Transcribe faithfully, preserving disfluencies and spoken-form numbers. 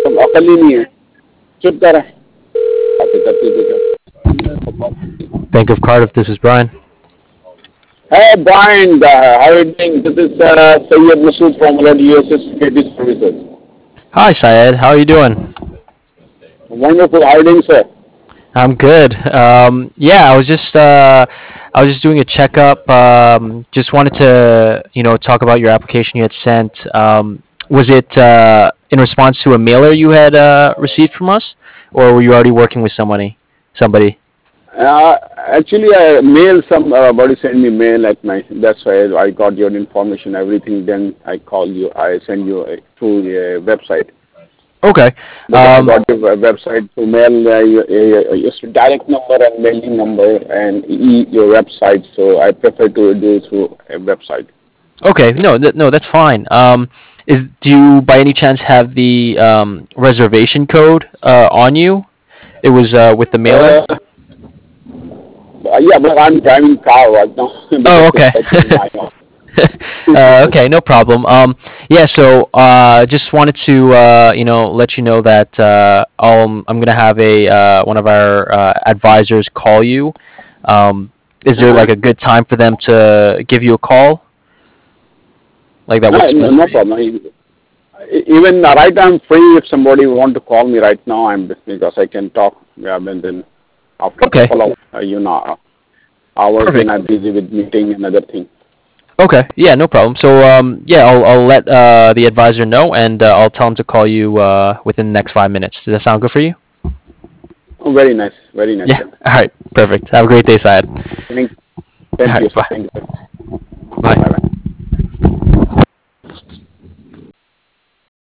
सब अकल ही नहीं है, चुप कर बातें करते थे। Bank of Cardiff, this is Brian. Hey Brian, uh, how are you doing? This is uh, Sayyid Masood from Red U S S Security Services. Hi, Syed. How are you doing? Wonderful. How are you doing, sir? I'm good. Um, yeah, I was just uh, I was just doing a checkup. Um, just wanted to you know talk about your application you had sent. Um, was it uh, in response to a mailer you had uh, received from us, or were you already working with somebody? Somebody. Uh, actually, I mailed somebody sent me mail at night. That's why I got your information, everything. Then I call you. I send you uh, through the website. Okay. Because I Um, got your web- website to mail uh, your, uh, your direct number and mailing number and e- your website. So I prefer to do through a website. okay. No, th- no, that's fine. Um, is do you by any chance have the um, reservation code uh, on you? It was uh, with the mailer. Uh, yeah, but I'm driving car right now because Oh, it's okay. such a nightmare. uh, okay, no problem. Um, yeah, so uh, just wanted to uh, you know let you know that uh, um, I'm gonna have a uh, one of our uh, advisors call you. Um, is there Uh-huh. like a good time for them to give you a call? Like that No, works no, best no for you? problem. E- Even uh, right now I'm free. If somebody want to call me right now, I'm because I can talk. Yeah, and then after a Okay, couple of uh, you know hours, then perfect. I'm busy with meeting and other thing. Okay, yeah, no problem. So um, yeah, I'll I'll let uh, the advisor know, and uh, I'll tell him to call you uh, within the next five minutes. Does that sound good for you? Oh, very nice, very nice. Yeah. Sir. All right. Perfect. Have a great day, Syed. Thank, All thank you, right. sir. Bye. Thank you, sir. Bye Bye. bye.